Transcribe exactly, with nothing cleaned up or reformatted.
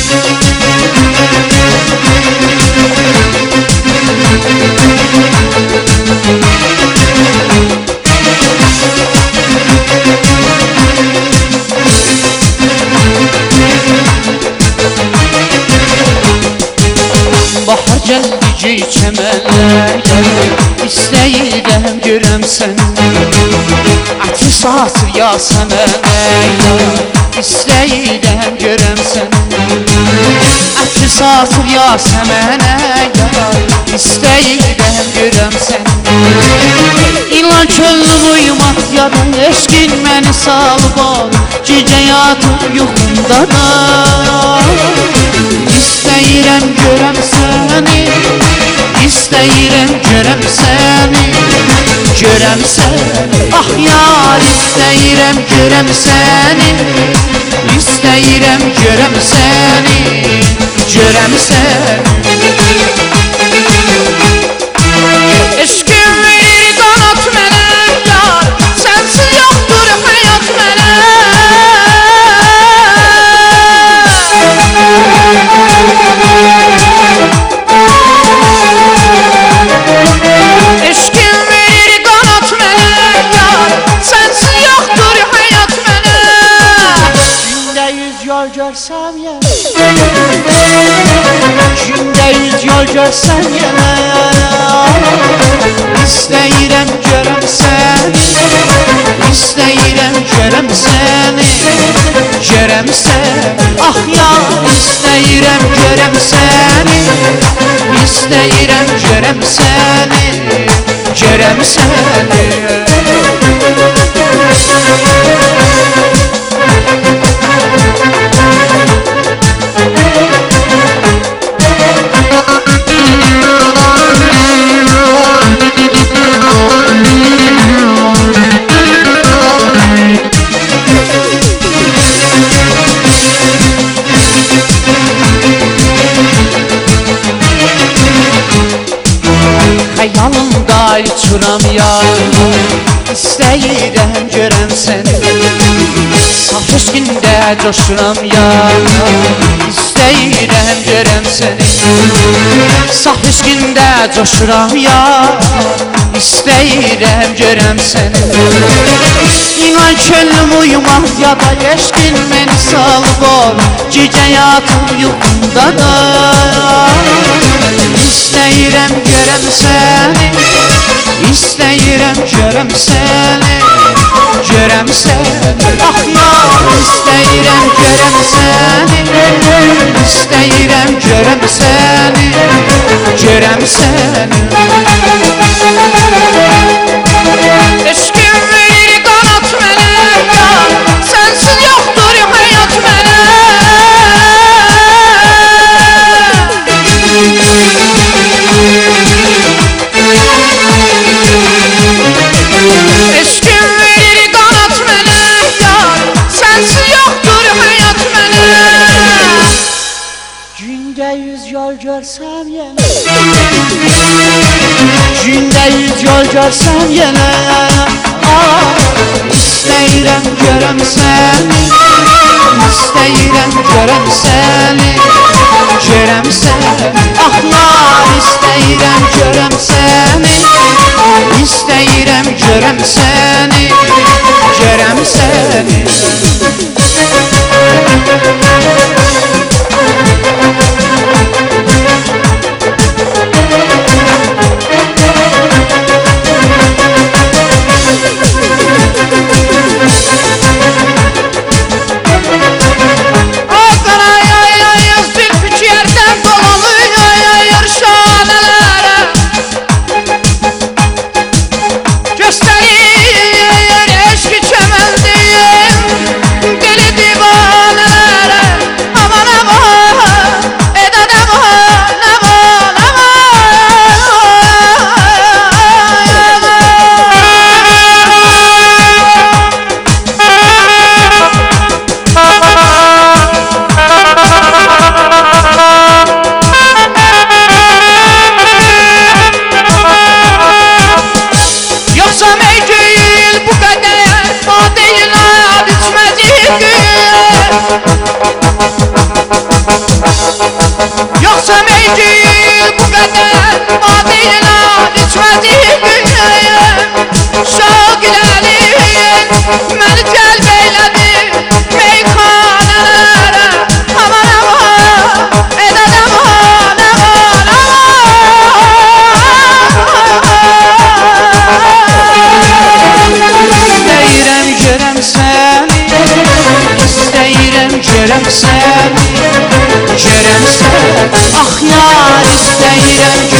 Bahar gəldi çəmənlərdə, İstəyirəm görəm səni. Əti saçır yasəmənlərdə, İstəyirəm görəm səni. Əti saçır yasəmənlərdə, İstəyirəm görəm səni. İlan könlüm uyumaq yada, eşqin məni salıb al, gecə yatıb yuxumda da. İstəyirəm görəm səni, İstəyirəm görəm səni, görəm səni. Ah yar, istəyirəm görəm səni, İstəyirəm görəm səni, görəm səni. Eşqim verir qanat mənə yar, sənsiz yoxdur həyat mənə. Eşqim verir qanat mənə yar, sənsiz yoxdur həyat mənə. Gündə yüz yol görsəm yenə, gündə yüz yol görsəm yenə. İstəyirəm görəm səni, İstəyirəm görəm səni, görəm səni. Ah yar, istəyirəm görəm səni, İstəyirəm görəm səni, görəm səni. Xəyalımda uçuram yar, İstəyirəm görəm səni. Saf eşqində coşuram yar, İstəyirəm görəm səni. Saf eşqində coşuram yar, İstəyirəm görəm səni. İnan könlüm uyumaq yada, eşqin məni salıb ol, gecə yatıb yuxumda da. İstəyirəm görəm səni, İstəyirəm görəm səni, görəm səni. Ah yar, istəyirəm görəm səni, İstəyirəm görəm səni, görəm səni. Eşqim verir qanat mənə yar, sənsiz yoxdur həyat mənə. Eşqim verir qanat mənə yar, sənsiz yoxdur həyat mənə. Gündə yüz yol görsəm yenə, gündə yüz yol görsəm yenə. Ah, istəyirəm görəm səni, İstəyirəm görəm səni, görəm səni. Ah nar, istəyirəm görəm səni, İstəyirəm görəm səni, görəm səni. Thank you. Şoq iləliyin məni cəlb eylədi meyxanələrə. Aman aman, edən aman, aman, aman. İstəyirəm görəm səni, istəyirəm görəm səni, görəm səni. Ax yar, istəyirəm